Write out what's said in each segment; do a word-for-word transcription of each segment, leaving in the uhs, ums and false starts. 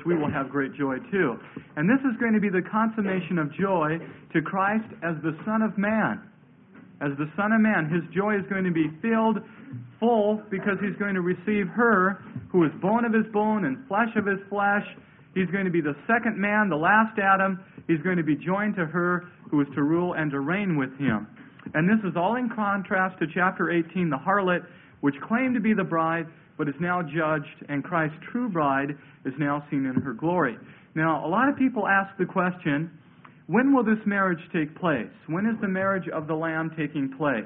we will have great joy too. And this is going to be the consummation of joy to Christ as the Son of Man. As the Son of Man, His joy is going to be filled full because He's going to receive her who is bone of His bone and flesh of His flesh. He's going to be the second man, the last Adam. He's going to be joined to her who is to rule and to reign with Him. And this is all in contrast to chapter eighteen, the harlot, which claimed to be the bride, but is now judged, and Christ's true bride is now seen in her glory. Now, a lot of people ask the question, when will this marriage take place? When is the marriage of the Lamb taking place?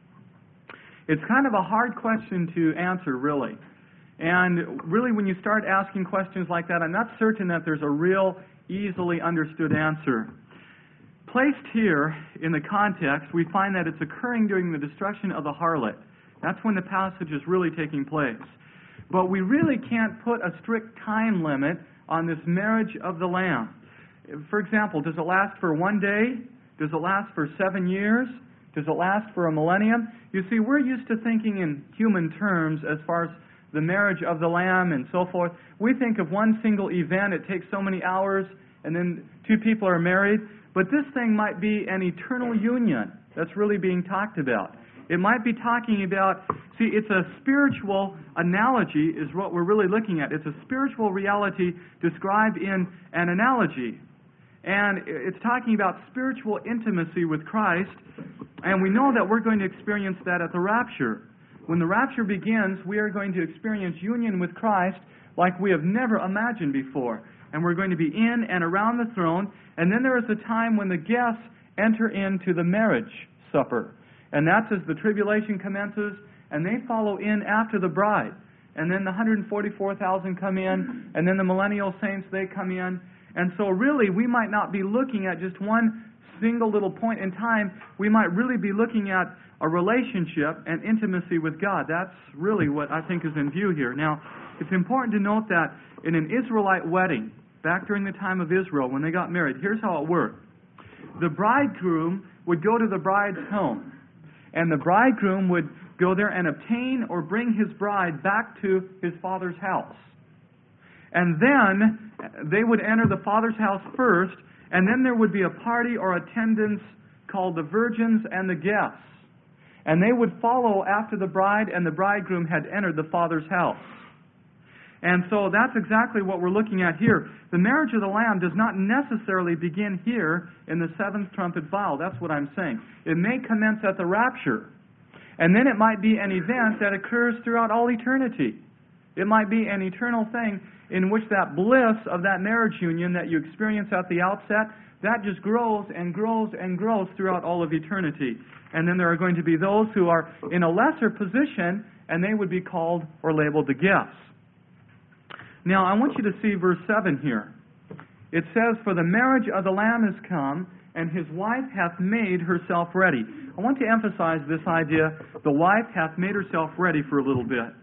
It's kind of a hard question to answer, really. And really, when you start asking questions like that, I'm not certain that there's a real, easily understood answer. Placed here in the context, we find that it's occurring during the destruction of the harlot. That's when the passage is really taking place. But we really can't put a strict time limit on this marriage of the Lamb. For example, does it last for one day? Does it last for seven years? Does it last for a millennium? You see, we're used to thinking in human terms as far as the marriage of the Lamb and so forth. We think of one single event, it takes so many hours, and then two people are married. But this thing might be an eternal union that's really being talked about. It might be talking about, see, it's a spiritual analogy is what we're really looking at. It's a spiritual reality described in an analogy. And it's talking about spiritual intimacy with Christ. And we know that we're going to experience that at the rapture. When the rapture begins, we are going to experience union with Christ like we have never imagined before. And we're going to be in and around the throne. And then there is a time when the guests enter into the marriage supper. And that's as the tribulation commences, and they follow in after the bride. And then the one hundred forty-four thousand come in, and then the millennial saints, they come in. And so really, we might not be looking at just one single little point in time. We might really be looking at a relationship and intimacy with God. That's really what I think is in view here. Now, it's important to note that in an Israelite wedding, back during the time of Israel, when they got married, here's how it worked. The bridegroom would go to the bride's home. And the bridegroom would go there and obtain or bring his bride back to his father's house. And then they would enter the father's house first, and then there would be a party or attendance called the virgins and the guests. And they would follow after the bride and the bridegroom had entered the father's house. And so that's exactly what we're looking at here. The marriage of the Lamb does not necessarily begin here in the seventh trumpet vial. That's what I'm saying. It may commence at the rapture. And then it might be an event that occurs throughout all eternity. It might be an eternal thing in which that bliss of that marriage union that you experience at the outset, that just grows and grows and grows throughout all of eternity. And then there are going to be those who are in a lesser position, and they would be called or labeled the guests. Now, I want you to see verse seven here. It says, "For the marriage of the Lamb is come, and his wife hath made herself ready." I want to emphasize this idea, the wife hath made herself ready, for a little bit.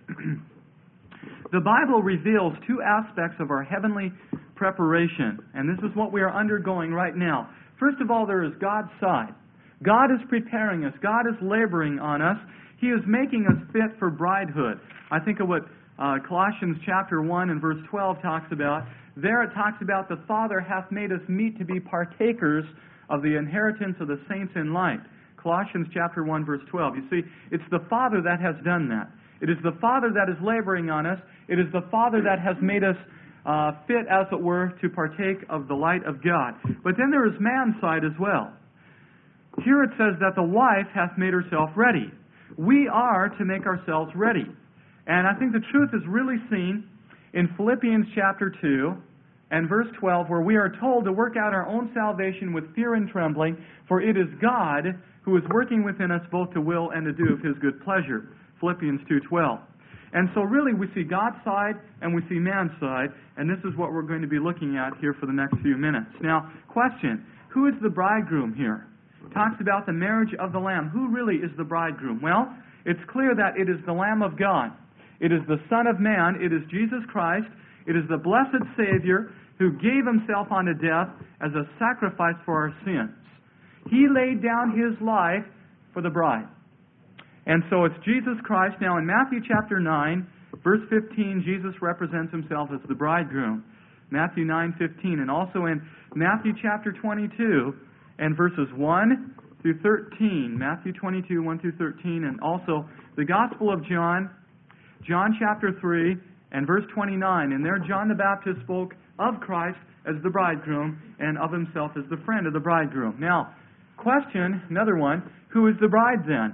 The Bible reveals two aspects of our heavenly preparation, and this is what we are undergoing right now. First of all, there is God's side. God is preparing us. God is laboring on us. He is making us fit for bridehood. I think of what Uh, Colossians chapter one and verse twelve talks about. There it talks about the Father hath made us meet to be partakers of the inheritance of the saints in light. Colossians chapter one verse twelve. You see, it's the Father that has done that. It is the Father that is laboring on us. It is the Father that has made us uh, fit, as it were, to partake of the light of God. But then there is man's side as well. Here it says that the wife hath made herself ready. We are to make ourselves ready. And I think the truth is really seen in Philippians chapter two and verse twelve, where we are told to work out our own salvation with fear and trembling, for it is God who is working within us both to will and to do of His good pleasure. Philippians two twelve. And so really we see God's side and we see man's side, and this is what we're going to be looking at here for the next few minutes. Now, question, who is the bridegroom here? It talks about the marriage of the Lamb. Who really is the bridegroom? Well, it's clear that it is the Lamb of God. It is the Son of Man. It is Jesus Christ. It is the blessed Savior who gave Himself unto death as a sacrifice for our sins. He laid down His life for the bride. And so it's Jesus Christ. Now in Matthew chapter nine, verse fifteen, Jesus represents Himself as the bridegroom. Matthew nine fifteen, and also in Matthew chapter twenty-two and verses one through thirteen. Matthew twenty-two, one through thirteen, and also the Gospel of John, John chapter three and verse twenty-nine. And there John the Baptist spoke of Christ as the bridegroom and of himself as the friend of the bridegroom. Now, question, another one, who is the bride then?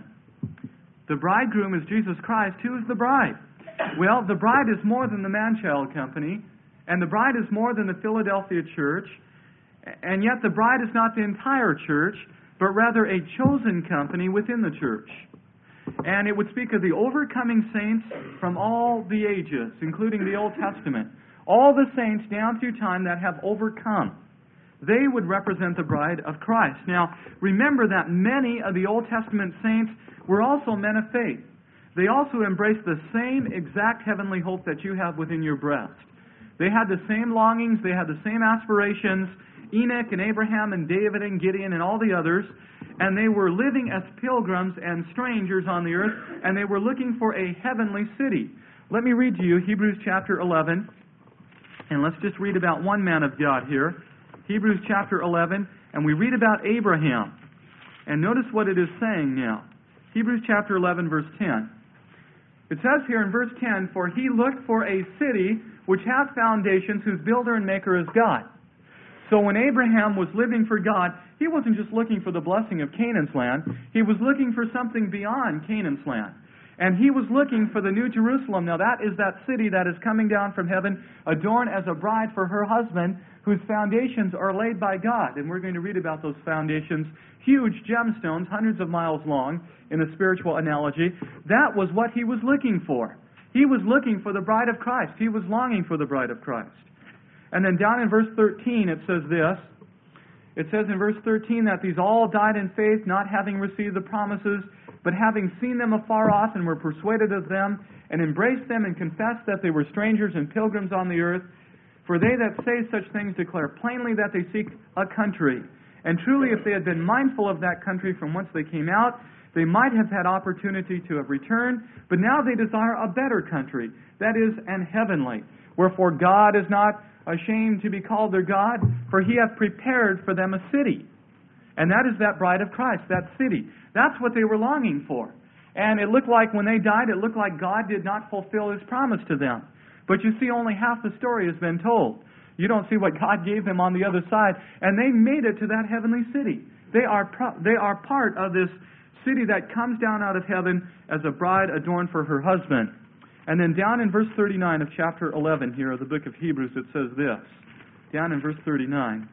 The bridegroom is Jesus Christ. Who is the bride? Well, the bride is more than the Man-Child Company, and the bride is more than the Philadelphia church, and yet the bride is not the entire church, but rather a chosen company within the church. And it would speak of the overcoming saints from all the ages, including the Old Testament. All the saints down through time that have overcome. They would represent the bride of Christ. Now, remember that many of the Old Testament saints were also men of faith. They also embraced the same exact heavenly hope that you have within your breast. They had the same longings, they had the same aspirations, Enoch and Abraham and David and Gideon and all the others, and they were living as pilgrims and strangers on the earth, and they were looking for a heavenly city. Let me read to you Hebrews chapter eleven, and let's just read about one man of God here. Hebrews chapter eleven, and we read about Abraham. And notice what it is saying now. Hebrews chapter eleven, verse ten. It says here in verse ten, "For he looked for a city which hath foundations, whose builder and maker is God." So when Abraham was living for God, he wasn't just looking for the blessing of Canaan's land. He was looking for something beyond Canaan's land. And he was looking for the New Jerusalem. Now that is that city that is coming down from heaven, adorned as a bride for her husband, whose foundations are laid by God. And we're going to read about those foundations, huge gemstones, hundreds of miles long, in a spiritual analogy. That was what he was looking for. He was looking for the bride of Christ. He was longing for the bride of Christ. And then down in verse thirteen it says this. It says in verse thirteen that these all died in faith, not having received the promises, but having seen them afar off and were persuaded of them, and embraced them and confessed that they were strangers and pilgrims on the earth. For they that say such things declare plainly that they seek a country. And truly, if they had been mindful of that country from whence they came out, they might have had opportunity to have returned, but now they desire a better country, that is, an heavenly. Wherefore God is not ashamed to be called their God, for he hath prepared for them a city. And that is that bride of Christ, that city. That's what they were longing for. And it looked like when they died, it looked like God did not fulfill his promise to them. But you see, only half the story has been told. You don't see what God gave them on the other side. And they made it to that heavenly city. They are, pro- they are part of this city that comes down out of heaven as a bride adorned for her husband. And then down in verse thirty-nine of chapter eleven here of the book of Hebrews, it says this. Down in verse thirty-nine.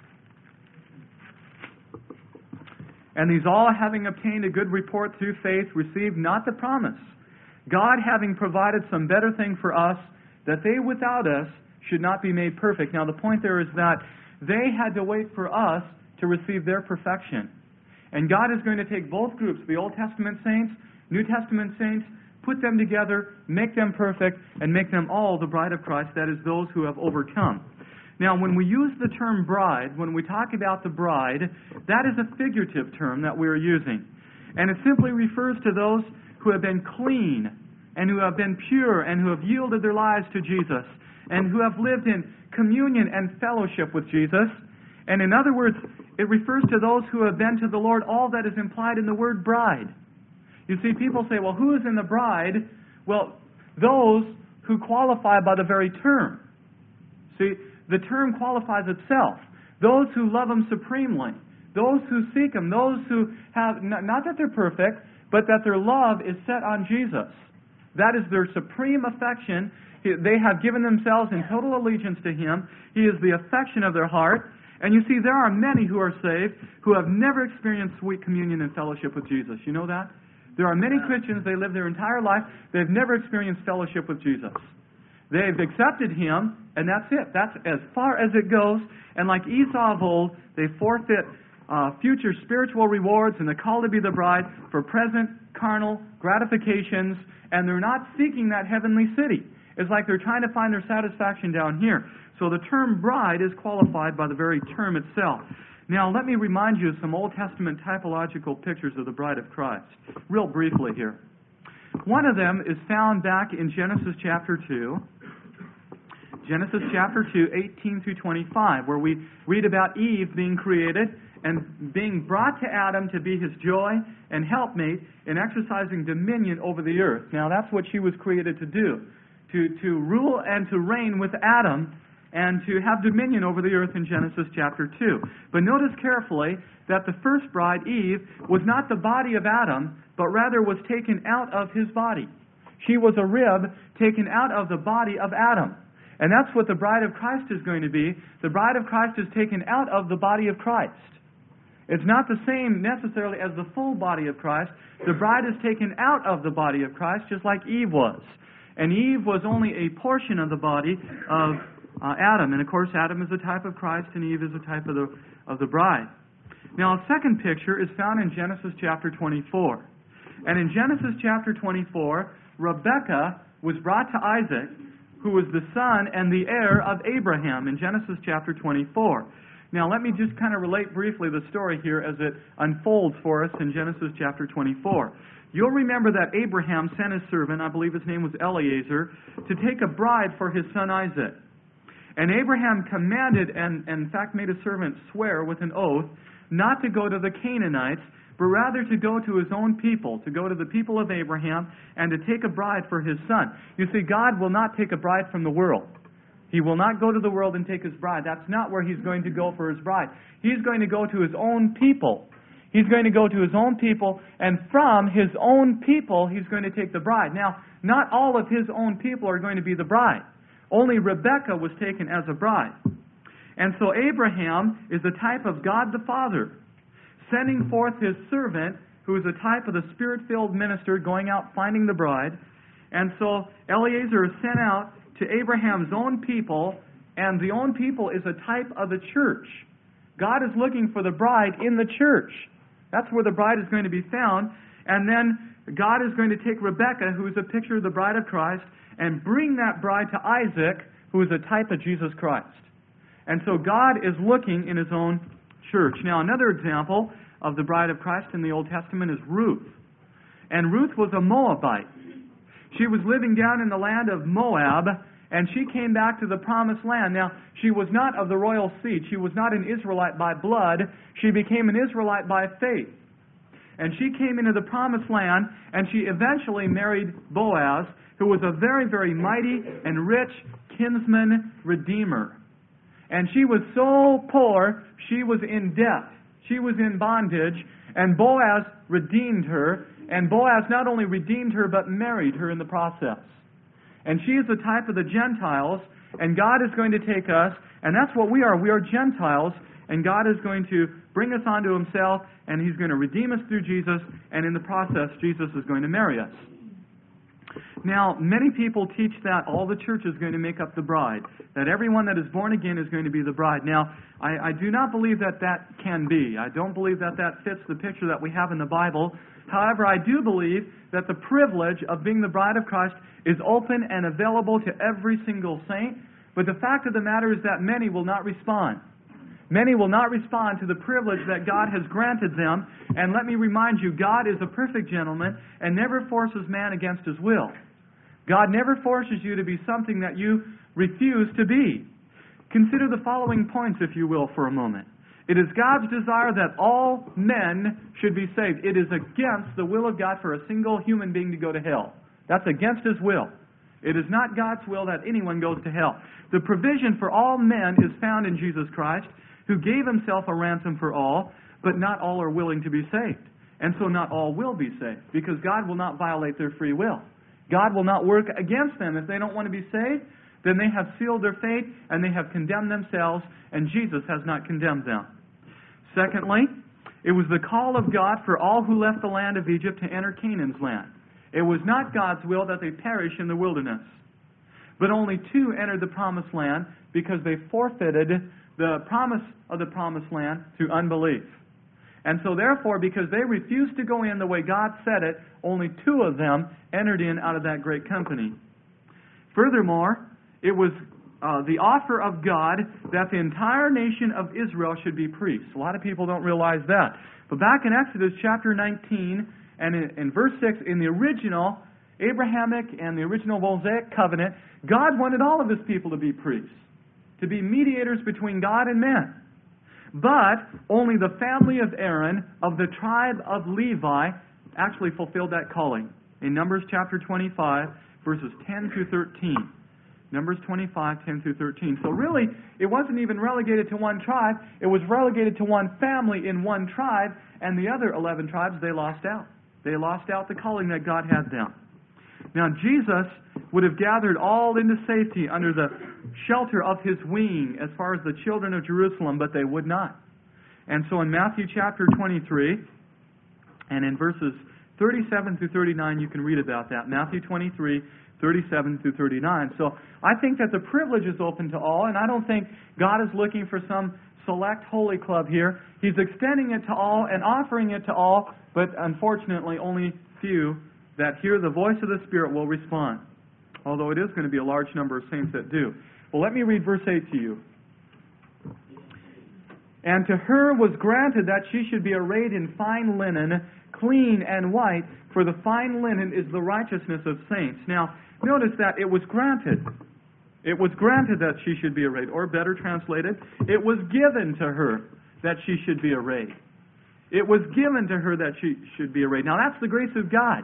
"And these all, having obtained a good report through faith, received not the promise, God having provided some better thing for us, that they without us should not be made perfect." Now the point there is that they had to wait for us to receive their perfection. And God is going to take both groups, the Old Testament saints, New Testament saints, put them together, make them perfect, and make them all the bride of Christ, that is, those who have overcome. Now, when we use the term bride, when we talk about the bride, that is a figurative term that we are using. And it simply refers to those who have been clean, and who have been pure, and who have yielded their lives to Jesus, and who have lived in communion and fellowship with Jesus. And in other words, it refers to those who have been to the Lord all that is implied in the word bride. You see, people say, well, who is in the bride? Well, those who qualify by the very term. See, the term qualifies itself. Those who love Him supremely. Those who seek Him. Those who have, not that they're perfect, but that their love is set on Jesus. That is their supreme affection. They have given themselves in total allegiance to Him. He is the affection of their heart. And you see, there are many who are saved who have never experienced sweet communion and fellowship with Jesus. You know that? There are many Christians, they live their entire life, they've never experienced fellowship with Jesus. They've accepted Him, and that's it. That's as far as it goes. And like Esau of old, they forfeit uh, future spiritual rewards and the call to be the bride for present carnal gratifications, and they're not seeking that heavenly city. It's like they're trying to find their satisfaction down here. So the term bride is qualified by the very term itself. Now, let me remind you of some Old Testament typological pictures of the bride of Christ, real briefly here. One of them is found back in Genesis chapter two. Genesis chapter two, eighteen through twenty-five, where we read about Eve being created and being brought to Adam to be his joy and helpmate in exercising dominion over the earth. Now, that's what she was created to do, to, to rule and to reign with Adam and to have dominion over the earth in Genesis chapter two. But notice carefully that the first bride, Eve, was not the body of Adam, but rather was taken out of his body. She was a rib taken out of the body of Adam. And that's what the bride of Christ is going to be. The bride of Christ is taken out of the body of Christ. It's not the same necessarily as the full body of Christ. The bride is taken out of the body of Christ, just like Eve was. And Eve was only a portion of the body of uh, Adam. And of course, Adam is a type of Christ, and Eve is a type of the, of the bride. Now, a second picture is found in Genesis chapter twenty-four. And in Genesis chapter twenty-four, Rebekah was brought to Isaac, who was the son and the heir of Abraham, in Genesis chapter twenty-four. Now, let me just kind of relate briefly the story here as it unfolds for us in Genesis chapter twenty-four. You'll remember that Abraham sent his servant, I believe his name was Eliezer, to take a bride for his son Isaac. And Abraham commanded, and, and in fact made a servant swear with an oath, not to go to the Canaanites, but rather to go to his own people, to go to the people of Abraham, and to take a bride for his son. You see, God will not take a bride from the world. He will not go to the world and take his bride. That's not where he's going to go for his bride. He's going to go to his own people. He's going to go to his own people, and from his own people, he's going to take the bride. Now, not all of his own people are going to be the bride. Only Rebekah was taken as a bride. And so Abraham is a type of God the Father, sending forth his servant, who is a type of the Spirit-filled minister going out finding the bride. And so Eliezer is sent out to Abraham's own people, and the own people is a type of the church. God is looking for the bride in the church. That's where the bride is going to be found. And then God is going to take Rebekah, who is a picture of the bride of Christ, and bring that bride to Isaac, who is a type of Jesus Christ. And so God is looking in his own church. Now, another example of the bride of Christ in the Old Testament is Ruth. And Ruth was a Moabite. She was living down in the land of Moab, and she came back to the promised land. Now, she was not of the royal seed. She was not an Israelite by blood. She became an Israelite by faith. And she came into the promised land, and she eventually married Boaz, who was a very, very mighty and rich kinsman redeemer. And she was so poor, she was in debt. She was in bondage, and Boaz redeemed her. And Boaz not only redeemed her, but married her in the process. And she is the type of the Gentiles, and God is going to take us, and that's what we are. We are Gentiles, and God is going to bring us onto himself, and he's going to redeem us through Jesus, and in the process, Jesus is going to marry us. Now, many people teach that all the church is going to make up the bride, that everyone that is born again is going to be the bride. Now, I, I do not believe that that can be. I don't believe that that fits the picture that we have in the Bible. However, I do believe that the privilege of being the bride of Christ is open and available to every single saint. But the fact of the matter is that many will not respond. Many will not respond to the privilege that God has granted them. And let me remind you, God is a perfect gentleman and never forces man against his will. God never forces you to be something that you refuse to be. Consider the following points, if you will, for a moment. It is God's desire that all men should be saved. It is against the will of God for a single human being to go to hell. That's against his will. It is not God's will that anyone goes to hell. The provision for all men is found in Jesus Christ, who gave himself a ransom for all, but not all are willing to be saved. And so not all will be saved, because God will not violate their free will. God will not work against them. If they don't want to be saved, then they have sealed their fate, and they have condemned themselves, and Jesus has not condemned them. Secondly, it was the call of God for all who left the land of Egypt to enter Canaan's land. It was not God's will that they perish in the wilderness. But only two entered the promised land because they forfeited the promise of the promised land through unbelief. And so therefore, because they refused to go in the way God said it, only two of them entered in out of that great company. Furthermore, it was uh, the offer of God that the entire nation of Israel should be priests. A lot of people don't realize that. But back in Exodus chapter nineteen and in, in verse six, in the original, Abrahamic and the original Mosaic covenant, God wanted all of His people to be priests, to be mediators between God and men. But only the family of Aaron, of the tribe of Levi, actually fulfilled that calling. In Numbers chapter twenty-five, verses ten through thirteen. Numbers twenty-five, ten through thirteen. So really, it wasn't even relegated to one tribe. It was relegated to one family in one tribe, and the other eleven tribes, they lost out. They lost out the calling that God had them. Now, Jesus would have gathered all into safety under the shelter of His wing as far as the children of Jerusalem, but they would not. And so in Matthew chapter twenty-three, and in verses thirty-seven through thirty-nine, you can read about that. Matthew twenty-three, thirty-seven through thirty-nine. So I think that the privilege is open to all, and I don't think God is looking for some select holy club here. He's extending it to all and offering it to all, but unfortunately only few that hear the voice of the Spirit will respond, although it is going to be a large number of saints that do. Well, let me read verse eight to you. And to her was granted that she should be arrayed in fine linen, clean and white, for the fine linen is the righteousness of saints. Now, notice that it was granted. It was granted that she should be arrayed, or better translated, it was given to her that she should be arrayed. It was given to her that she should be arrayed. Now, that's the grace of God.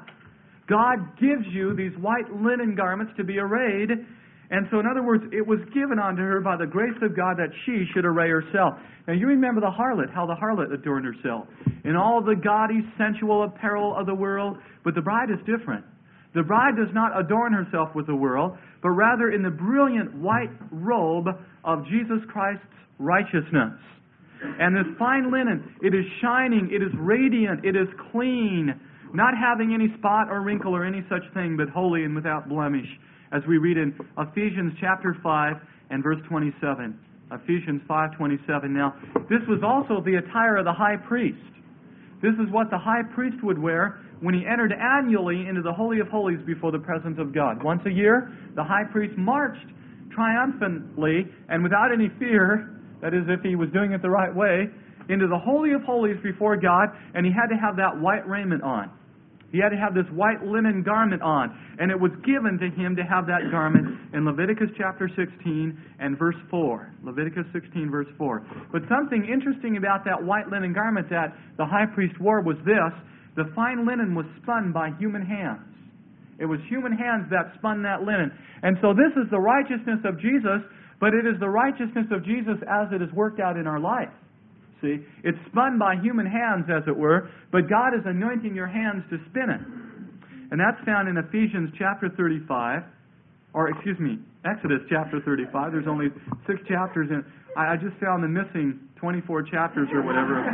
God gives you these white linen garments to be arrayed. And so, in other words, it was given unto her by the grace of God that she should array herself. Now, you remember the harlot, how the harlot adorned herself in all the gaudy, sensual apparel of the world. But the bride is different. The bride does not adorn herself with the world, but rather in the brilliant white robe of Jesus Christ's righteousness. And this fine linen, it is shining, it is radiant, it is clean, not having any spot or wrinkle or any such thing, but holy and without blemish, as we read in Ephesians chapter five and verse twenty-seven. Ephesians five twenty-seven. Now, this was also the attire of the high priest. This is what the high priest would wear when he entered annually into the Holy of Holies before the presence of God. Once a year, the high priest marched triumphantly and without any fear, that is, if he was doing it the right way, into the Holy of Holies before God, and he had to have that white raiment on. He had to have this white linen garment on, and it was given to him to have that garment in Leviticus chapter sixteen and verse four. Leviticus sixteen, verse four. But something interesting about that white linen garment that the high priest wore was this: the fine linen was spun by human hands. It was human hands that spun that linen. And so this is the righteousness of Jesus, but it is the righteousness of Jesus as it is worked out in our life. See, it's spun by human hands, as it were, but God is anointing your hands to spin it. And that's found in Ephesians chapter thirty-five, or excuse me, Exodus chapter thirty-five. There's only six chapters in. I, I just found the missing twenty-four chapters or whatever.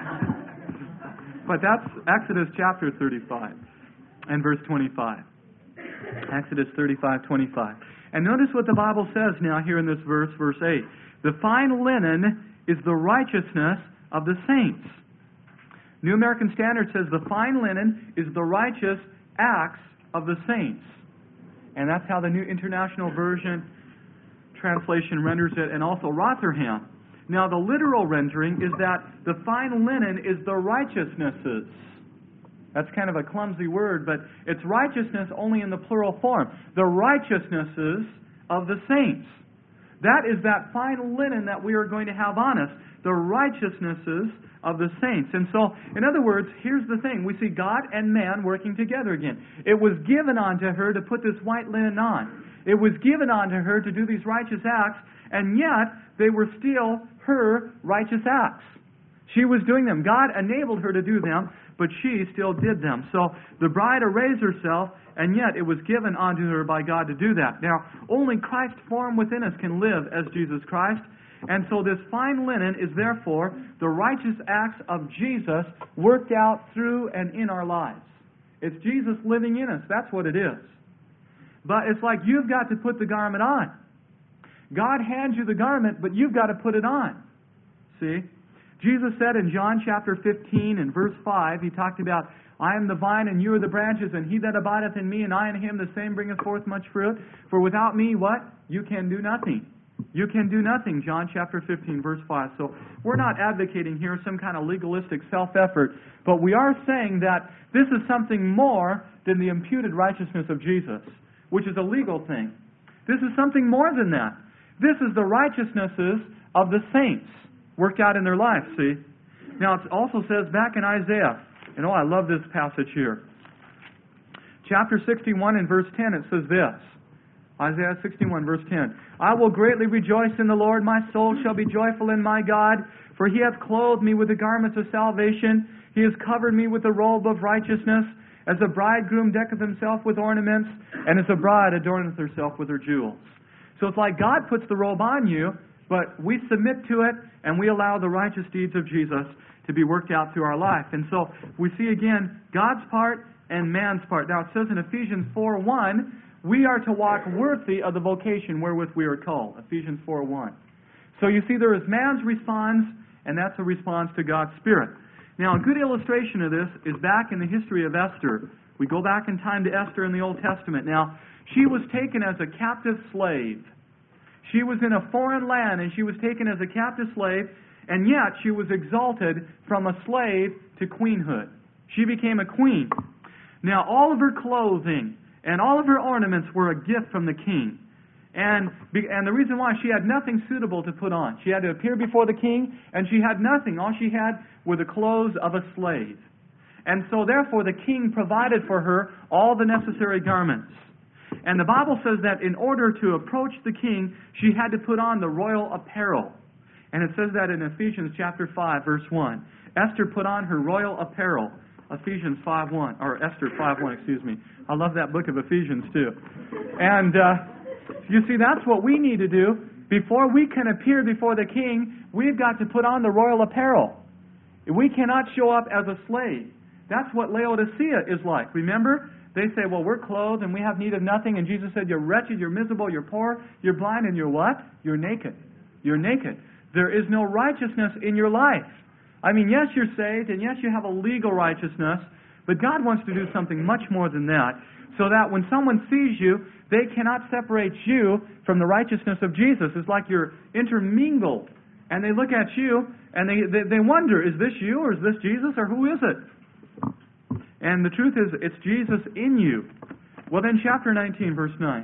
But that's Exodus chapter thirty-five and verse twenty-five. Exodus thirty-five, twenty-five. And notice what the Bible says now here in this verse, verse eight. The fine linen is the righteousness of the saints. New American Standard says the fine linen is the righteous acts of the saints. And that's how the New International Version translation renders it, and also Rotherham. Now, the literal rendering is that the fine linen is the righteousnesses. That's kind of a clumsy word, but it's righteousness only in the plural form. The righteousnesses of the saints. That is that fine linen that we are going to have on us, the righteousnesses of the saints. And so, in other words, here's the thing. We see God and man working together again. It was given unto her to put this white linen on. It was given unto her to do these righteous acts, and yet they were still her righteous acts. She was doing them. God enabled her to do them, but she still did them. So the bride arrays herself, and yet it was given unto her by God to do that. Now, only Christ formed within us can live as Jesus Christ. And so this fine linen is therefore the righteous acts of Jesus worked out through and in our lives. It's Jesus living in us. That's what it is. But it's like you've got to put the garment on. God hands you the garment, but you've got to put it on. See? Jesus said in John chapter fifteen and verse five, He talked about, I am the vine and you are the branches, and he that abideth in me and I in him, the same bringeth forth much fruit. For without me, what? You can do nothing. You can do nothing, John chapter fifteen, verse five. So we're not advocating here some kind of legalistic self-effort, but we are saying that this is something more than the imputed righteousness of Jesus, which is a legal thing. This is something more than that. This is the righteousnesses of the saints worked out in their life, see? Now, it also says back in Isaiah, and oh, I love this passage here. Chapter sixty-one and verse ten, it says this. Isaiah sixty-one, verse ten. I will greatly rejoice in the Lord. My soul shall be joyful in my God, for He hath clothed me with the garments of salvation. He has covered me with the robe of righteousness, as a bridegroom decketh himself with ornaments, and as a bride adorneth herself with her jewels. So it's like God puts the robe on you, but we submit to it, and we allow the righteous deeds of Jesus to be worked out through our life. And so we see again God's part and man's part. Now it says in Ephesians four one, we are to walk worthy of the vocation wherewith we are called. Ephesians four one. So you see there is man's response, and that's a response to God's Spirit. Now a good illustration of this is back in the history of Esther. We go back in time to Esther in the Old Testament. Now, she was taken as a captive slave. She was in a foreign land, and she was taken as a captive slave, and yet she was exalted from a slave to queenhood. She became a queen. Now, all of her clothing and all of her ornaments were a gift from the king. And, and the reason why, she had nothing suitable to put on. She had to appear before the king, and she had nothing. All she had were the clothes of a slave. And so, therefore, the king provided for her all the necessary garments. And the Bible says that in order to approach the king, she had to put on the royal apparel. And it says that in Ephesians chapter five, verse one. Esther put on her royal apparel. Ephesians five one, or Esther five one, excuse me. I love that book of Ephesians too. And uh, you see, that's what we need to do. Before we can appear before the king, we've got to put on the royal apparel. We cannot show up as a slave. That's what Laodicea is like. Remember? They say, well, we're clothed and we have need of nothing. And Jesus said, you're wretched, you're miserable, you're poor, you're blind, and you're what? You're naked. You're naked. There is no righteousness in your life. I mean, yes, you're saved, and yes, you have a legal righteousness, but God wants to do something much more than that, so that when someone sees you, they cannot separate you from the righteousness of Jesus. It's like you're intermingled, and they look at you, and they, they, they wonder, is this you, or is this Jesus, or who is it? And the truth is, it's Jesus in you. Well, then, chapter nineteen, verse nine.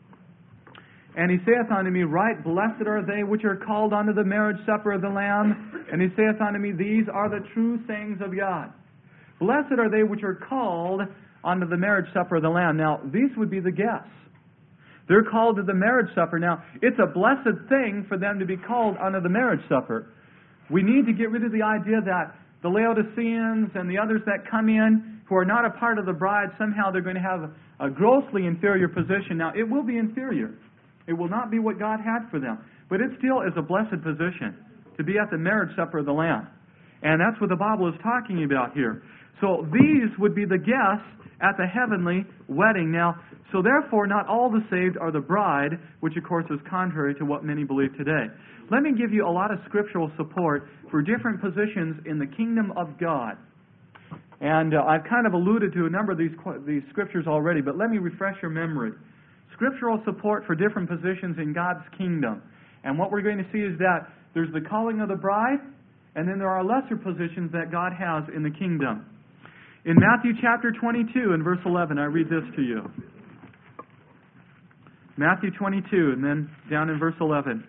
And he saith unto me, right, blessed are they which are called unto the marriage supper of the Lamb. And he saith unto me, these are the true sayings of God. Blessed are they which are called unto the marriage supper of the Lamb. Now, these would be the guests. They're called to the marriage supper. Now, it's a blessed thing for them to be called unto the marriage supper. We need to get rid of the idea that the Laodiceans and the others that come in who are not a part of the bride, somehow they're going to have a grossly inferior position. Now, it will be inferior. It will not be what God had for them. But it still is a blessed position to be at the marriage supper of the Lamb. And that's what the Bible is talking about here. So these would be the guests at the heavenly wedding. Now, so therefore, not all the saved are the bride, which of course is contrary to what many believe today. Let me give you a lot of scriptural support for different positions in the kingdom of God. And uh, I've kind of alluded to a number of these, these scriptures already, but let me refresh your memory. Scriptural support for different positions in God's kingdom. And what we're going to see is that there's the calling of the bride, and then there are lesser positions that God has in the kingdom. In Matthew chapter twenty-two and verse eleven, I read this to you. Matthew twenty-two, and then down in verse eleven.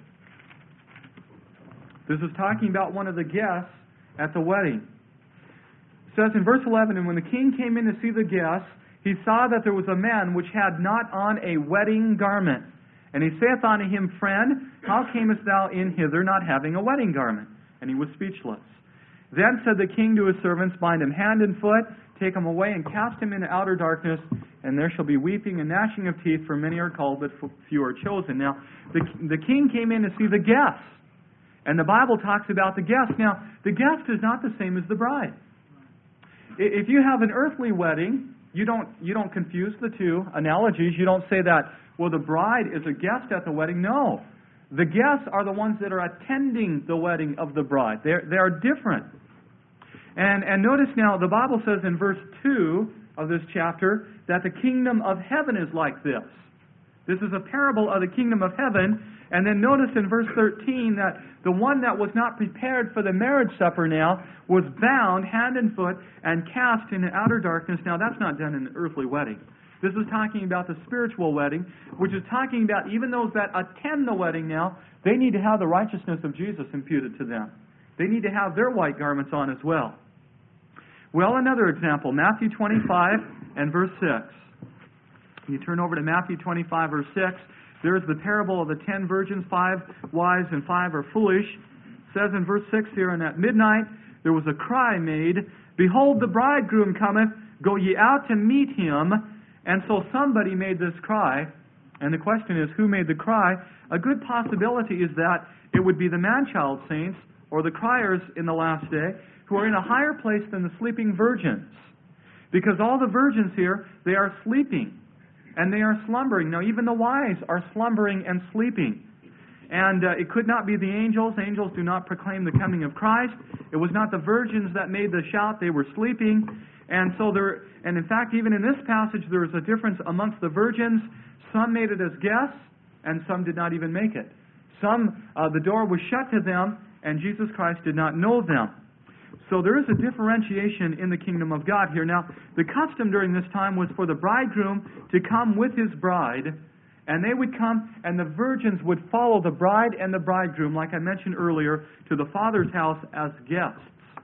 This is talking about one of the guests at the wedding. It says in verse eleven, and when the king came in to see the guests, he saw that there was a man which had not on a wedding garment. And he saith unto him, Friend, how camest thou in hither not having a wedding garment? And he was speechless. Then said the king to his servants, Bind him hand and foot, take him away, and cast him into outer darkness, and there shall be weeping and gnashing of teeth, for many are called, but few are chosen. Now, the, the king came in to see the guests. And the Bible talks about the guest. Now, the guest is not the same as the bride. If you have an earthly wedding, you don't you don't confuse the two analogies. You don't say that, well, the bride is a guest at the wedding. No. The guests are the ones that are attending the wedding of the bride. They're, they are different. And, and notice now, the Bible says in verse two of this chapter that the kingdom of heaven is like this. This is a parable of the kingdom of heaven, And then notice in verse thirteen that the one that was not prepared for the marriage supper now was bound hand and foot and cast into outer darkness. Now that's not done in an earthly wedding. This is talking about the spiritual wedding, which is talking about even those that attend the wedding now, they need to have the righteousness of Jesus imputed to them. They need to have their white garments on as well. Well, another example, Matthew twenty-five and verse six. You turn over to Matthew twenty-five, verse six. There's the parable of the ten virgins, five wise and five are foolish. It says in verse six here, and at midnight there was a cry made, Behold, the bridegroom cometh, go ye out to meet him. And so somebody made this cry, and the question is, who made the cry? A good possibility is that it would be the man-child saints, or the criers in the last day, who are in a higher place than the sleeping virgins. Because all the virgins here, they are sleeping, and they are slumbering. Now even the wise are slumbering and sleeping. And uh, it could not be the angels. Angels do not proclaim the coming of Christ. It was not the virgins that made the shout. They were sleeping. And so there, and in fact, even in this passage, there is a difference amongst the virgins. Some made it as guests, and some did not even make it. Some, uh, the door was shut to them, and Jesus Christ did not know them. So there is a differentiation in the kingdom of God here. Now, the custom during this time was for the bridegroom to come with his bride, and they would come, and the virgins would follow the bride and the bridegroom, like I mentioned earlier, to the Father's house as guests.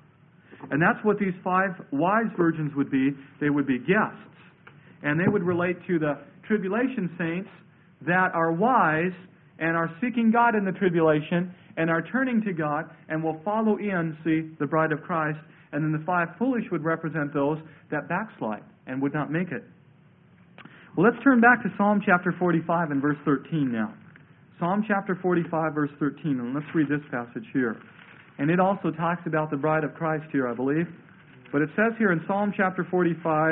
And that's what these five wise virgins would be. They would be guests. And they would relate to the tribulation saints that are wise and are seeking God in the tribulation and are turning to God and will follow in, see, the bride of Christ. And then the five foolish would represent those that backslide and would not make it. Well, let's turn back to Psalm chapter forty-five and verse thirteen now. Psalm chapter forty-five, verse thirteen, and let's read this passage here. And it also talks about the bride of Christ here, I believe. But it says here in Psalm chapter forty-five,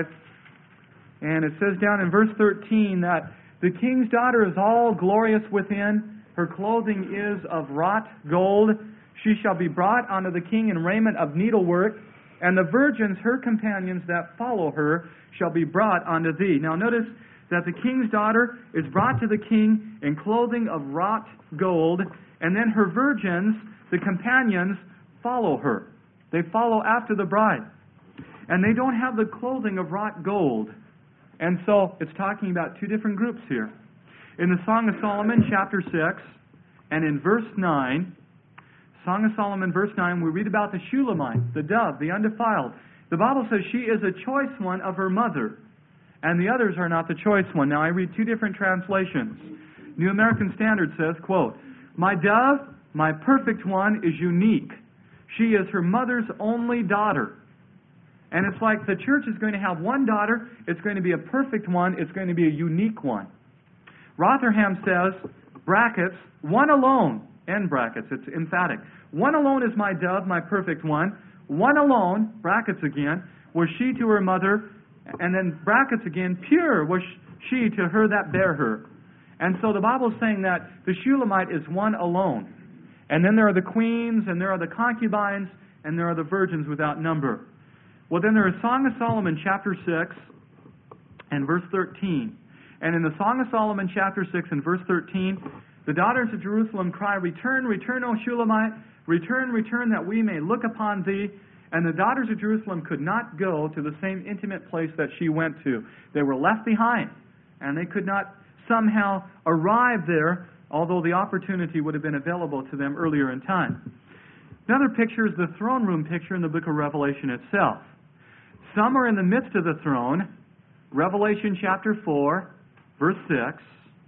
and it says down in verse thirteen that the king's daughter is all glorious within. Her clothing is of wrought gold. She shall be brought unto the king in raiment of needlework. And the virgins, her companions that follow her, shall be brought unto thee. Now notice that the king's daughter is brought to the king in clothing of wrought gold. And then her virgins, the companions, follow her. They follow after the bride. And they don't have the clothing of wrought gold. And so it's talking about two different groups here. In the Song of Solomon, chapter six, and in verse nine, Song of Solomon, verse nine, we read about the Shulamite, the dove, the undefiled. The Bible says she is a choice one of her mother, and the others are not the choice one. Now I read two different translations. New American Standard says, quote, My dove, my perfect one, is unique. She is her mother's only daughter. And it's like the church is going to have one daughter. It's going to be a perfect one. It's going to be a unique one. Rotherham says, brackets, one alone, end brackets, it's emphatic. One alone is my dove, my perfect one. One alone, brackets again, was she to her mother, and then brackets again, pure was she to her that bare her. And so the Bible is saying that the Shulamite is one alone. And then there are the queens, and there are the concubines, and there are the virgins without number. Well, then there is Song of Solomon, chapter six, and verse thirteen. And in the Song of Solomon, chapter six, and verse thirteen, the daughters of Jerusalem cry, Return, return, O Shulamite, return, return, that we may look upon thee. And the daughters of Jerusalem could not go to the same intimate place that she went to. They were left behind, and they could not somehow arrive there, although the opportunity would have been available to them earlier in time. Another picture is the throne room picture in the book of Revelation itself. Some are in the midst of the throne. Revelation chapter four, verse six.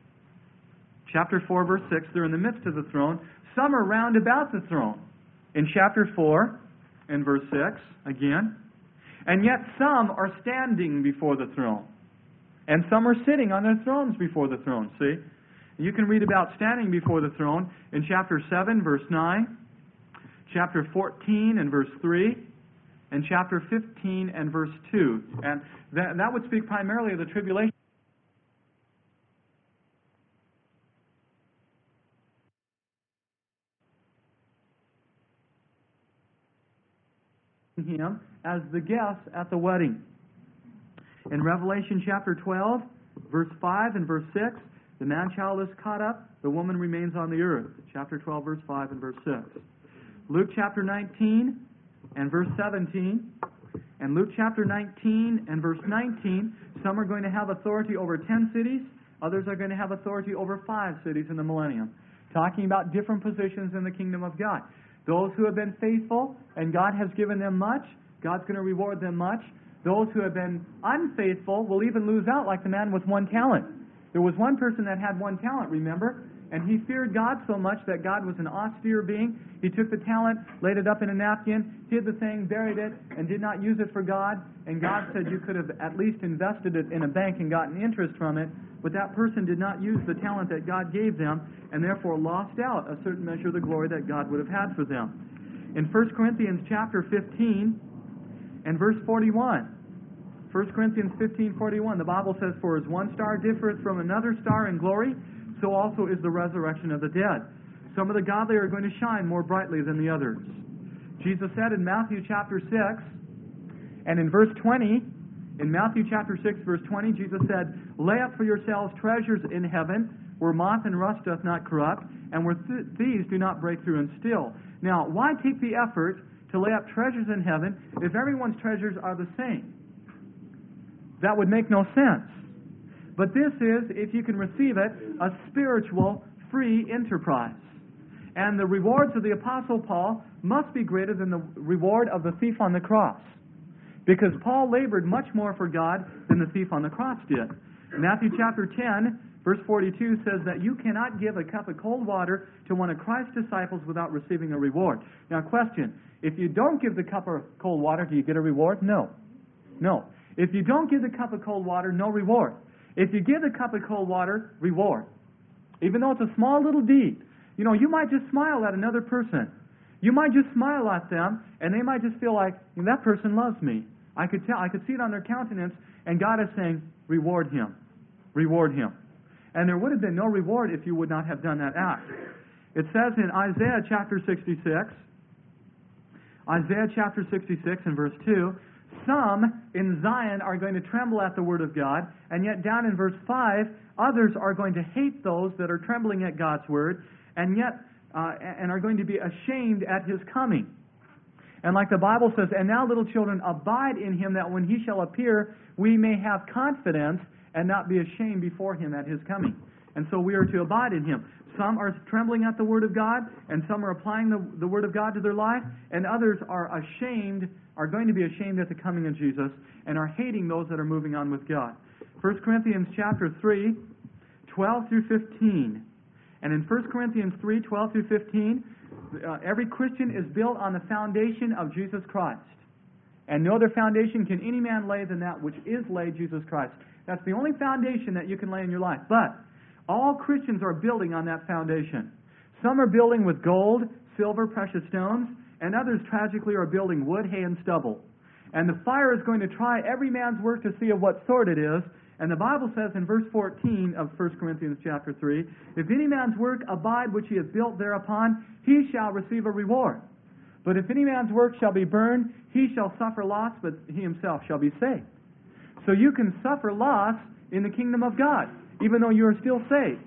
Chapter four, verse six, they're in the midst of the throne. Some are round about the throne. In chapter four, and verse six, again. And yet some are standing before the throne. And some are sitting on their thrones before the throne, see? You can read about standing before the throne in chapter seven, verse nine, chapter fourteen, and verse three, and chapter fifteen, and verse two. And that, that would speak primarily of the tribulation. Him as the guest at the wedding. In Revelation chapter twelve, verse five and verse six, The man-child is caught up, the woman remains on the earth. Chapter twelve, verse five and verse six. Luke chapter nineteen and verse seventeen. And Luke chapter nineteen and verse nineteen, some are going to have authority over ten cities, others are going to have authority over five cities in the millennium. Talking about different positions in the kingdom of God. Those who have been faithful and God has given them much, God's going to reward them much. Those who have been unfaithful will even lose out, like the man with one talent. There was one person that had one talent, remember? And he feared God so much that God was an austere being. He took the talent, laid it up in a napkin, hid the thing, buried it, and did not use it for God. And God said you could have at least invested it in a bank and gotten interest from it. But that person did not use the talent that God gave them, and therefore lost out a certain measure of the glory that God would have had for them. In First Corinthians chapter fifteen and verse forty-one, First Corinthians fifteen forty-one, the Bible says, "For as one star differeth from another star in glory, so also is the resurrection of the dead. Some of the godly are going to shine more brightly than the others." Jesus said in Matthew chapter six, and in verse twenty, in Matthew chapter six, verse twenty, Jesus said, "Lay up for yourselves treasures in heaven, where moth and rust doth not corrupt, and where th- thieves do not break through and steal." Now, why take the effort to lay up treasures in heaven if everyone's treasures are the same? That would make no sense. But this is, if you can receive it, a spiritual, free enterprise. And the rewards of the Apostle Paul must be greater than the reward of the thief on the cross. Because Paul labored much more for God than the thief on the cross did. Matthew chapter ten, verse forty-two says that you cannot give a cup of cold water to one of Christ's disciples without receiving a reward. Now, question, if you don't give the cup of cold water, do you get a reward? No. No. If you don't give the cup of cold water, no reward. If you give the cup of cold water, reward. Even though it's a small little deed. You know, you might just smile at another person. You might just smile at them, and they might just feel like, that person loves me. I could tell, I could see it on their countenance, and God is saying, reward him. Reward him. And there would have been no reward if you would not have done that act. It says in Isaiah chapter sixty-six, Isaiah chapter sixty-six and verse two, "Some in Zion are going to tremble at the word of God," and yet down in verse five, others are going to hate those that are trembling at God's word, and yet uh, and are going to be ashamed at his coming. And like the Bible says, "And now, little children, abide in him, that when he shall appear, we may have confidence and not be ashamed before him at his coming." And so we are to abide in him. Some are trembling at the word of God, and some are applying the, the word of God to their life, and others are ashamed, are going to be ashamed at the coming of Jesus, and are hating those that are moving on with God. First Corinthians chapter three, twelve through fifteen. And in First Corinthians three, twelve through fifteen, uh, every Christian is built on the foundation of Jesus Christ. And no other foundation can any man lay than that which is laid, Jesus Christ. That's the only foundation that you can lay in your life. But all Christians are building on that foundation. Some are building with gold, silver, precious stones, and others tragically are building wood, hay, and stubble. And the fire is going to try every man's work to see of what sort it is. And the Bible says in verse fourteen of First Corinthians chapter three, "If any man's work abide which he has built thereupon, he shall receive a reward. But if any man's work shall be burned, he shall suffer loss, but he himself shall be saved." So you can suffer loss in the kingdom of God, even though you are still saved.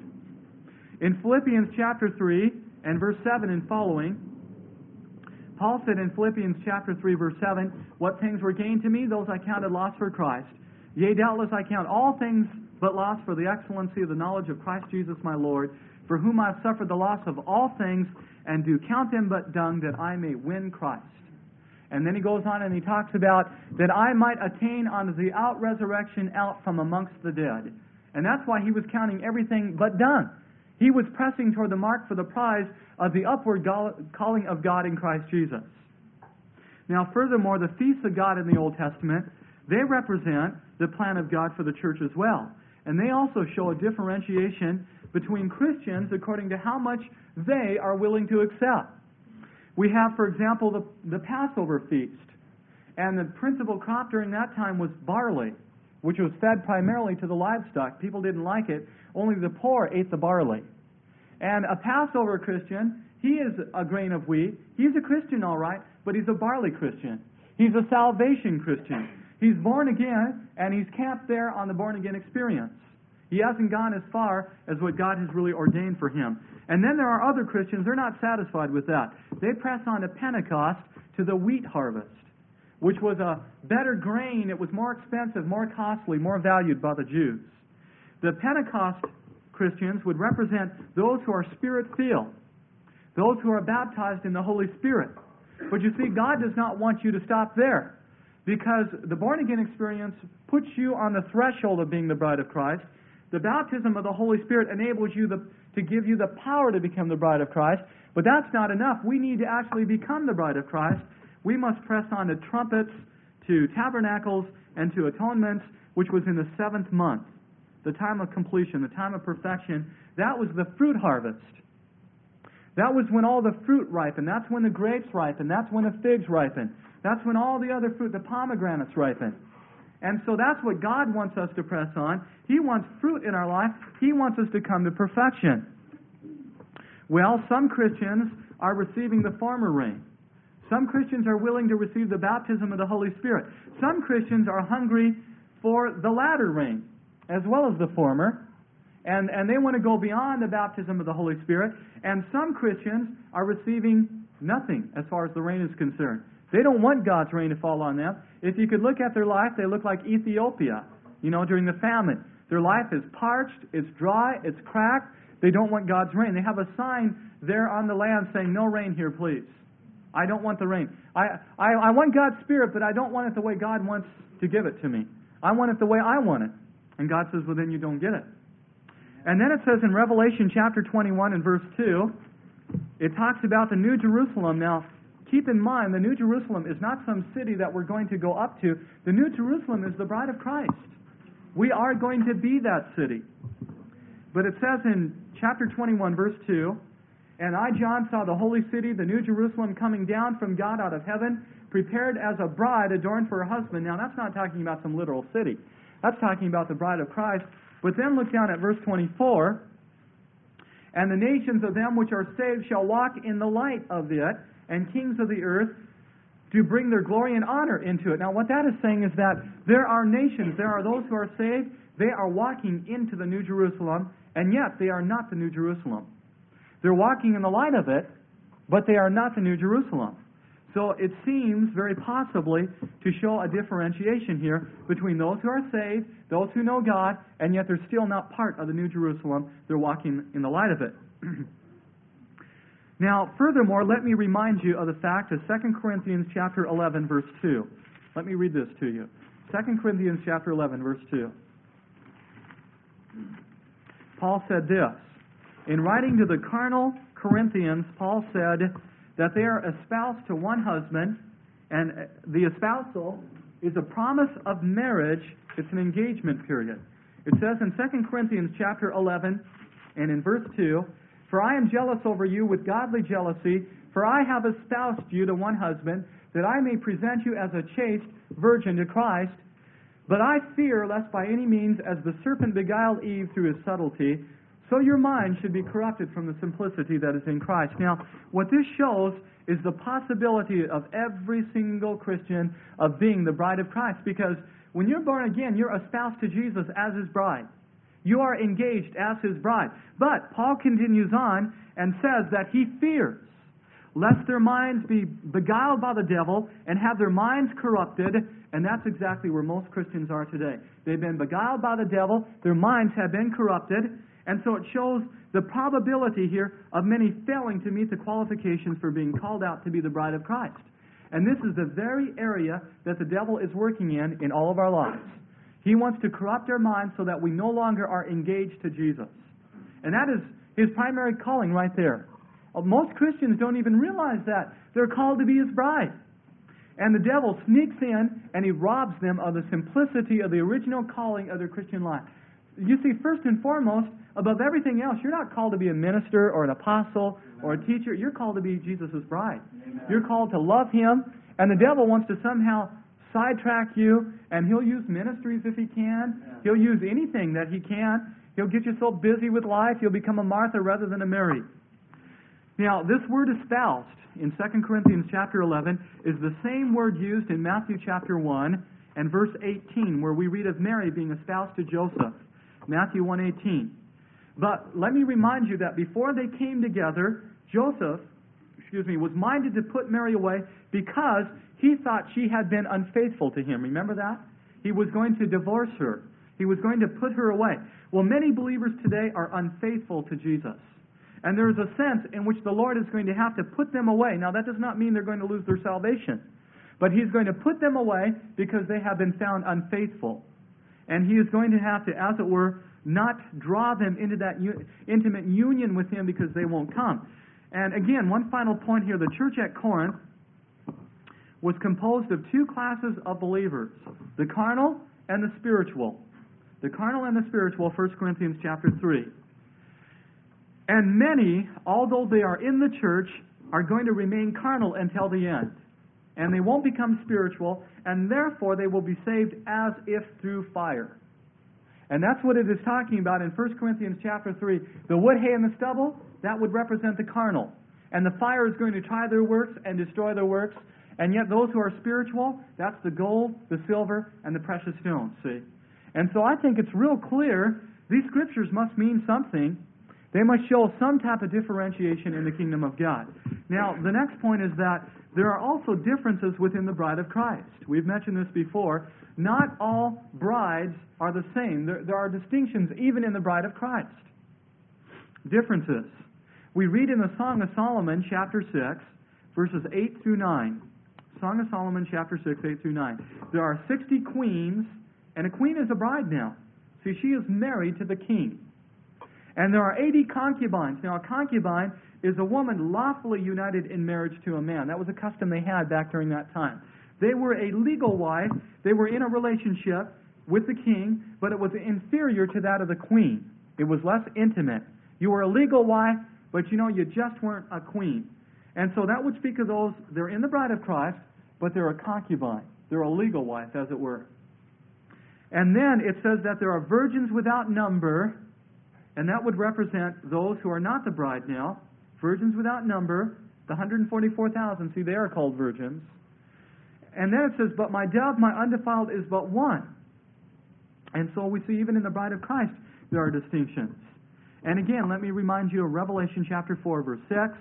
In Philippians chapter three and verse seven and following, Paul said in Philippians chapter three, verse seven, "What things were gained to me, those I counted loss for Christ. Yea, doubtless I count all things but loss for the excellency of the knowledge of Christ Jesus my Lord, for whom I have suffered the loss of all things, and do count them but dung, that I may win Christ." And then he goes on and he talks about that I might attain unto the out-resurrection out from amongst the dead. And that's why he was counting everything but dung. He was pressing toward the mark for the prize of the upward calling of God in Christ Jesus. Now, furthermore, the feasts of God in the Old Testament, they represent the plan of God for the church as well. And they also show a differentiation between Christians according to how much they are willing to accept. We have, for example, the, the Passover feast. And the principal crop during that time was barley, which was fed primarily to the livestock. People didn't like it. Only the poor ate the barley. And a Passover Christian, he is a grain of wheat. He's a Christian, all right, but he's a barley Christian. He's a salvation Christian. He's born again, and he's camped there on the born-again experience. He hasn't gone as far as what God has really ordained for him. And then there are other Christians, they're not satisfied with that. They press on to Pentecost, to the wheat harvest, which was a better grain. It was more expensive, more costly, more valued by the Jews. The Pentecost Christians would represent those who are Spirit-filled, those who are baptized in the Holy Spirit. But you see, God does not want you to stop there, because the born-again experience puts you on the threshold of being the bride of Christ. The baptism of the Holy Spirit enables you the, to give you the power to become the bride of Christ. But that's not enough. We need to actually become the bride of Christ. We must press on to trumpets, to tabernacles, and to atonements, which was in the seventh month, the time of completion, the time of perfection. That was the fruit harvest. That was when all the fruit ripened. That's when the grapes ripened. That's when the figs ripened. That's when all the other fruit, the pomegranates ripen. And so that's what God wants us to press on. He wants fruit in our life. He wants us to come to perfection. Well, some Christians are receiving the former rain. Some Christians are willing to receive the baptism of the Holy Spirit. Some Christians are hungry for the latter rain as well as the former. And, and they want to go beyond the baptism of the Holy Spirit. And some Christians are receiving nothing as far as the rain is concerned. They don't want God's rain to fall on them. If you could look at their life, they look like Ethiopia, you know, during the famine. Their life is parched, it's dry, it's cracked. They don't want God's rain. They have a sign there on the land saying, "No rain here, please. I don't want the rain. I, I, I want God's Spirit, but I don't want it the way God wants to give it to me. I want it the way I want it." And God says, well, then you don't get it. And then it says in Revelation chapter twenty-one and verse two, it talks about the New Jerusalem. Now, keep in mind, the New Jerusalem is not some city that we're going to go up to. The New Jerusalem is the bride of Christ. We are going to be that city. But it says in chapter twenty-one, verse two, "And I, John, saw the holy city, the New Jerusalem, coming down from God out of heaven, prepared as a bride adorned for her husband." Now, that's not talking about some literal city. That's talking about the bride of Christ. But then look down at verse twenty-four. "And the nations of them which are saved shall walk in the light of it, and kings of the earth do bring their glory and honor into it." Now, what that is saying is that there are nations, there are those who are saved, they are walking into the New Jerusalem, and yet they are not the New Jerusalem. They're walking in the light of it, but they are not the New Jerusalem. So it seems very possibly to show a differentiation here between those who are saved, those who know God, and yet they're still not part of the New Jerusalem. They're walking in the light of it. Now, furthermore, let me remind you of the fact of Second Corinthians chapter eleven, verse two. Let me read this to you. Second Corinthians chapter eleven, verse two. Paul said this. In writing to the carnal Corinthians, Paul said that they are espoused to one husband, and the espousal is a promise of marriage. It's an engagement period. It says in Second Corinthians chapter eleven and in verse two, "For I am jealous over you with godly jealousy, for I have espoused you to one husband, that I may present you as a chaste virgin to Christ. But I fear lest by any means, as the serpent beguiled Eve through his subtlety, so your mind should be corrupted from the simplicity that is in Christ." Now, what this shows is the possibility of every single Christian of being the bride of Christ. Because when you're born again, you're espoused to Jesus as His bride. You are engaged as His bride. But Paul continues on and says that he fears lest their minds be beguiled by the devil and have their minds corrupted. And that's exactly where most Christians are today. They've been beguiled by the devil. Their minds have been corrupted. And so it shows the probability here of many failing to meet the qualifications for being called out to be the bride of Christ. And this is the very area that the devil is working in in all of our lives. He wants to corrupt our minds so that we no longer are engaged to Jesus. And that is his primary calling right there. Most Christians don't even realize that. They're called to be His bride. And the devil sneaks in and he robs them of the simplicity of the original calling of their Christian life. You see, first and foremost, above everything else, you're not called to be a minister or an apostle or a teacher. You're called to be Jesus' bride. Amen. You're called to love Him, and the devil wants to somehow sidetrack you, and he'll use ministries if he can. Yeah. He'll use anything that he can. He'll get you so busy with life, you'll become a Martha rather than a Mary. Now, this word espoused in Second Corinthians chapter eleven is the same word used in Matthew chapter one and verse eighteen, where we read of Mary being espoused to Joseph. Matthew one eighteen. But let me remind you that before they came together, Joseph, excuse me, was minded to put Mary away because he thought she had been unfaithful to him. Remember that? He was going to divorce her. He was going to put her away. Well, many believers today are unfaithful to Jesus. And there is a sense in which the Lord is going to have to put them away. Now, that does not mean they're going to lose their salvation. But He's going to put them away because they have been found unfaithful. And He is going to have to, as it were, not draw them into that u- intimate union with Him because they won't come. And again, one final point here. The church at Corinth was composed of two classes of believers, the carnal and the spiritual. The carnal and the spiritual, First Corinthians chapter three. And many, although they are in the church, are going to remain carnal until the end. And they won't become spiritual, and therefore they will be saved as if through fire. And that's what it is talking about in First Corinthians chapter three. The wood, hay, and the stubble, that would represent the carnal. And the fire is going to try their works and destroy their works. And yet those who are spiritual, that's the gold, the silver, and the precious stones, see? And so I think it's real clear these scriptures must mean something. They must show some type of differentiation in the kingdom of God. Now, the next point is that there are also differences within the bride of Christ. We've mentioned this before. Not all brides are the same. There, there are distinctions even in the bride of Christ. Differences. We read in the Song of Solomon, chapter six, verses eight through nine. Song of Solomon, chapter six, eight through nine. There are sixty queens, and a queen is a bride now. See, she is married to the king. And there are eighty concubines. Now, a concubine is a woman lawfully united in marriage to a man. That was a custom they had back during that time. They were a legal wife. They were in a relationship with the king, but it was inferior to that of the queen. It was less intimate. You were a legal wife, but you know, you just weren't a queen. And so that would speak of those, they're in the bride of Christ, but they're a concubine. They're a legal wife, as it were. And then it says that there are virgins without number, and that would represent those who are not the bride now. Virgins without number, the one hundred forty-four thousand, see, they are called virgins. And then it says, but my dove, my undefiled, is but one. And so we see even in the bride of Christ, there are distinctions. And again, let me remind you of Revelation chapter four, verse six.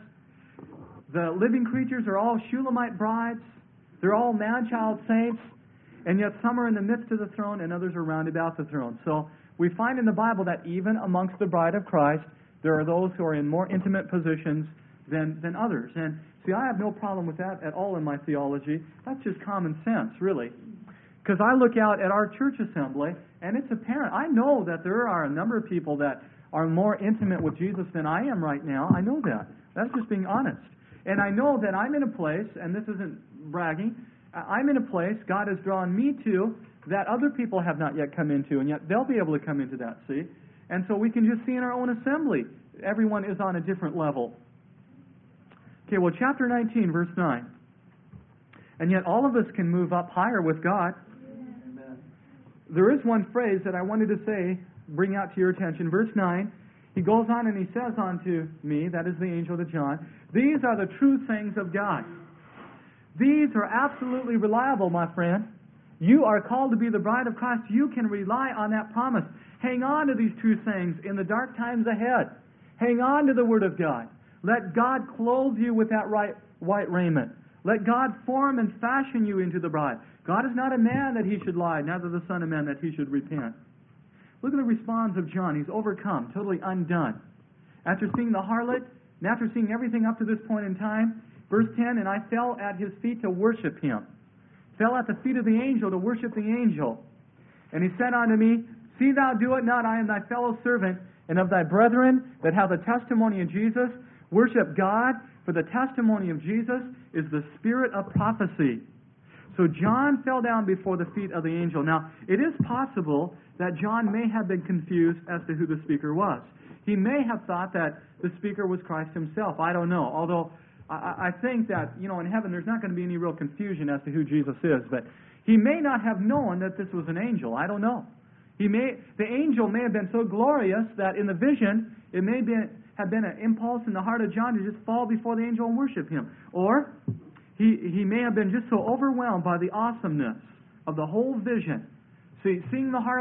The living creatures are all Shulamite brides. They're all man-child saints. And yet some are in the midst of the throne and others are round about the throne. So we find in the Bible that even amongst the bride of Christ, there are those who are in more intimate positions than, than others. And see, I have no problem with that at all in my theology. That's just common sense, really. Because I look out at our church assembly, and it's apparent. I know that there are a number of people that are more intimate with Jesus than I am right now. I know that. That's just being honest. And I know that I'm in a place, and this isn't bragging, I'm in a place God has drawn me to that other people have not yet come into, and yet they'll be able to come into that, see? And so we can just see in our own assembly, everyone is on a different level. Okay, well, chapter nineteen, verse nine. And yet all of us can move up higher with God. Amen. There is one phrase that I wanted to say, bring out to your attention. Verse nine, he goes on and he says unto me, that is the angel to John, these are the true things of God. These are absolutely reliable, my friend. You are called to be the bride of Christ. You can rely on that promise. Hang on to these true things in the dark times ahead. Hang on to the Word of God. Let God clothe you with that right, white raiment. Let God form and fashion you into the bride. God is not a man that He should lie, neither the Son of Man that He should repent. Look at the response of John. He's overcome, totally undone. After seeing the harlot, and after seeing everything up to this point in time, verse ten, and I fell at His feet to worship Him. Fell at the feet of the angel to worship the angel. And he said unto me, see thou do it not, I am thy fellow servant, and of thy brethren that have the testimony of Jesus. Worship God, for the testimony of Jesus is the spirit of prophecy. So John fell down before the feet of the angel. Now, it is possible that John may have been confused as to who the speaker was. He may have thought that the speaker was Christ Himself. I don't know. Although I, I think that, you know, in heaven there's not going to be any real confusion as to who Jesus is. But he may not have known that this was an angel. I don't know. He may, the angel may have been so glorious that in the vision it may be, have been an impulse in the heart of John to just fall before the angel and worship him. Or he, he may have been just so overwhelmed by the awesomeness of the whole vision. See, seeing the harlot,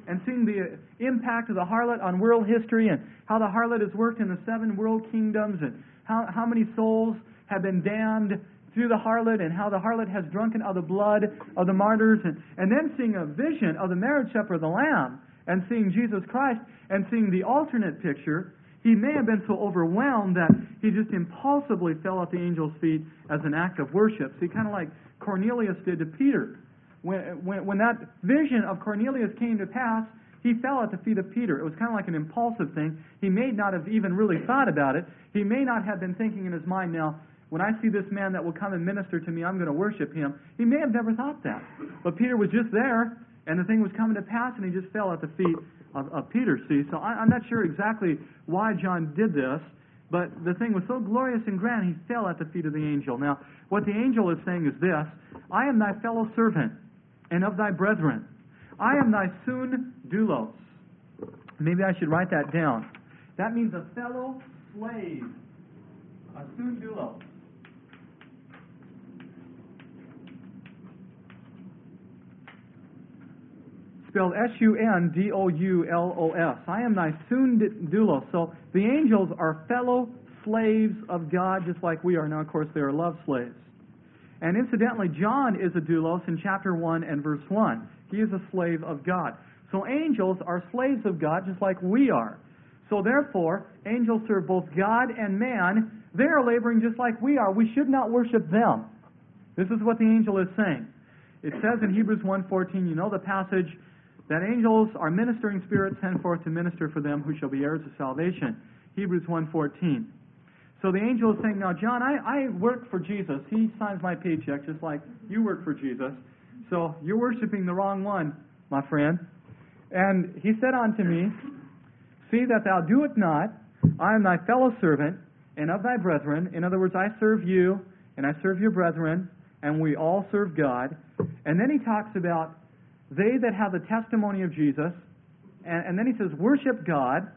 and seeing the impact of the harlot on world history and how the harlot has worked in the seven world kingdoms and how, how many souls have been damned through the harlot and how the harlot has drunken of the blood of the martyrs, and, and then seeing a vision of the marriage supper of the Lamb and seeing Jesus Christ and seeing the alternate picture, he may have been so overwhelmed that he just impulsively fell at the angel's feet as an act of worship. See, kind of like Cornelius did to Peter. When, when, when that vision of Cornelius came to pass, he fell at the feet of Peter. It was kind of like an impulsive thing. He may not have even really thought about it. He may not have been thinking in his mind, now, when I see this man that will come and minister to me, I'm going to worship him. He may have never thought that. But Peter was just there, and the thing was coming to pass, and he just fell at the feet of, of Peter, see. So I, I'm not sure exactly why John did this, but the thing was so glorious and grand, he fell at the feet of the angel. Now, what the angel is saying is this: I am thy fellow servant, and of thy brethren. I am thy soon doulos. Maybe I should write that down. That means a fellow slave. A soon doulos. Spelled S U N D O U L O S. I am thy soon doulos. So the angels are fellow slaves of God, just like we are. Now, of course, they are love slaves. And incidentally, John is a doulos in chapter one and verse one. He is a slave of God. So angels are slaves of God, just like we are. So therefore, angels serve both God and man. They are laboring just like we are. We should not worship them. This is what the angel is saying. It says in Hebrews one fourteen, you know the passage, that angels are ministering spirits sent forth to minister for them who shall be heirs of salvation. Hebrews one fourteen. So the angel is saying, now, John, I, I work for Jesus. He signs my paycheck just like you work for Jesus. So you're worshiping the wrong one, my friend. And he said unto me, see that thou do it not. I am thy fellow servant and of thy brethren. In other words, I serve you and I serve your brethren, and we all serve God. And then he talks about they that have the testimony of Jesus. And, and then he says, worship God.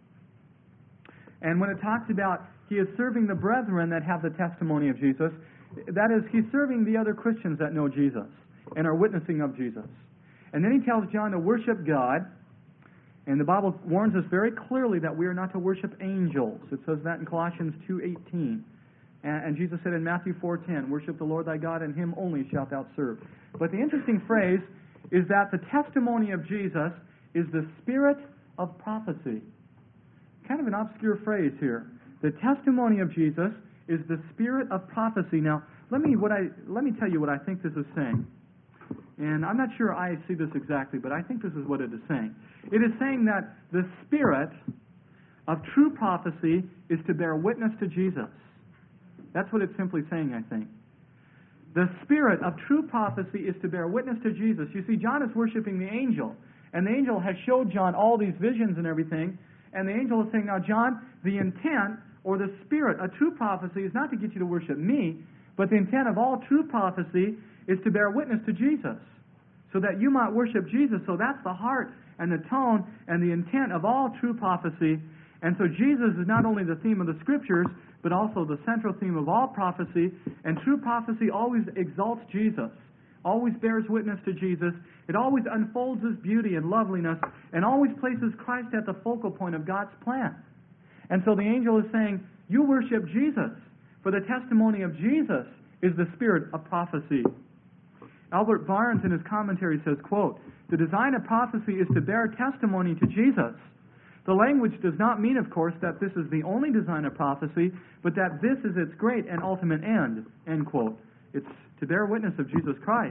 And when it talks about he is serving the brethren that have the testimony of Jesus, that is, he's serving the other Christians that know Jesus and are witnessing of Jesus. And then he tells John to worship God. And the Bible warns us very clearly that we are not to worship angels. It says that in Colossians two eighteen. And, and Jesus said in Matthew four ten, worship the Lord thy God, and him only shalt thou serve. But the interesting phrase is that the testimony of Jesus is the spirit of prophecy. Kind of an obscure phrase here. The testimony of Jesus is the spirit of prophecy. Now, let me what I let me tell you what I think this is saying. And I'm not sure I see this exactly, but I think this is what it is saying. It is saying that the spirit of true prophecy is to bear witness to Jesus. That's what it's simply saying, I think. The spirit of true prophecy is to bear witness to Jesus. You see, John is worshiping the angel, and the angel has showed John all these visions and everything, and the angel is saying, now, John, the intent or the spirit of true prophecy is not to get you to worship me, but the intent of all true prophecy is to bear witness to Jesus, so that you might worship Jesus. So that's the heart and the tone and the intent of all true prophecy. And so Jesus is not only the theme of the Scriptures, but also the central theme of all prophecy. And true prophecy always exalts Jesus, always bears witness to Jesus. It always unfolds His beauty and loveliness, and always places Christ at the focal point of God's plan. And so the angel is saying, you worship Jesus, for the testimony of Jesus is the spirit of prophecy. Albert Barnes in his commentary says, quote, the design of prophecy is to bear testimony to Jesus. The language does not mean, of course, that this is the only design of prophecy, but that this is its great and ultimate end, end quote. It's to bear witness of Jesus Christ.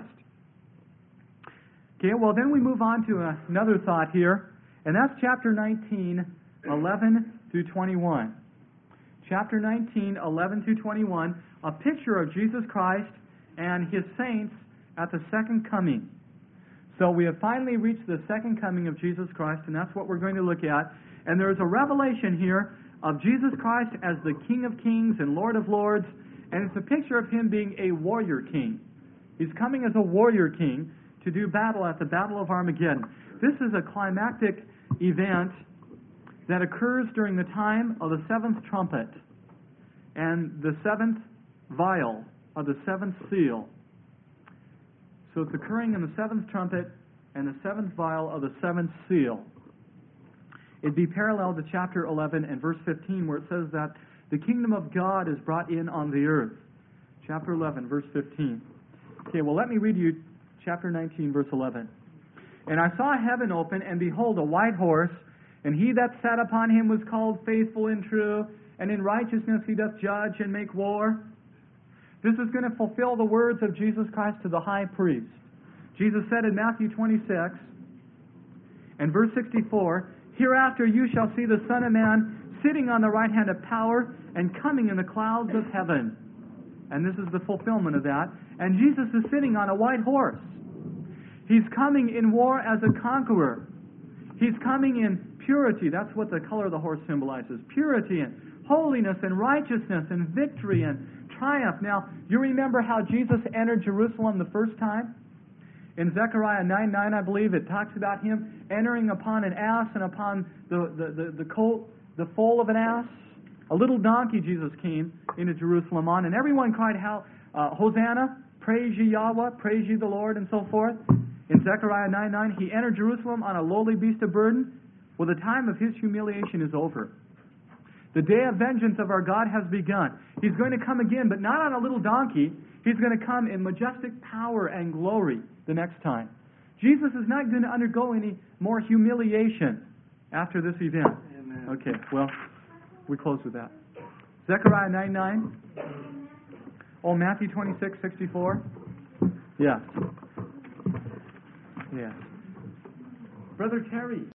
Okay, well, then we move on to another thought here, and that's chapter nineteen, eleven through twenty-one. Chapter nineteen, eleven through twenty-one, a picture of Jesus Christ and His saints at the second coming. So we have finally reached the second coming of Jesus Christ, and that's what we're going to look at. And there is a revelation here of Jesus Christ as the King of Kings and Lord of Lords, and it's a picture of Him being a warrior king. He's coming as a warrior king to do battle at the Battle of Armageddon. This is a climactic event that occurs during the time of the seventh trumpet and the seventh vial of the seventh seal. So it's occurring in the seventh trumpet and the seventh vial of the seventh seal. It'd be parallel to chapter eleven and verse fifteen, where it says that the kingdom of God is brought in on the earth. Chapter eleven, verse fifteen. Okay, well, let me read you chapter nineteen, verse eleven. And I saw heaven open, and behold, a white horse, and he that sat upon him was called Faithful and True, and in righteousness he doth judge and make war. This is going to fulfill the words of Jesus Christ to the high priest. Jesus said in Matthew twenty-six, and verse sixty-four, Hereafter you shall see the Son of Man sitting on the right hand of power and coming in the clouds of heaven. And this is the fulfillment of that. And Jesus is sitting on a white horse. He's coming in war as a conqueror. He's coming in purity. That's what the color of the horse symbolizes. Purity and holiness and righteousness and victory and triumph. Now, you remember how Jesus entered Jerusalem the first time? In Zechariah nine nine, I believe, it talks about him entering upon an ass and upon the, the, the, the colt, the foal of an ass. A little donkey Jesus came into Jerusalem on, and everyone cried, "How uh, Hosanna, praise ye Yahweh, praise ye the Lord," and so forth. In Zechariah nine nine, he entered Jerusalem on a lowly beast of burden. Well, the time of his humiliation is over. The day of vengeance of our God has begun. He's going to come again, but not on a little donkey. He's going to come in majestic power and glory the next time. Jesus is not going to undergo any more humiliation after this event. Amen. Okay, well, we close with that. Zechariah nine nine. Oh, Matthew twenty-six sixty-four. Yes. Yes. Brother Terry.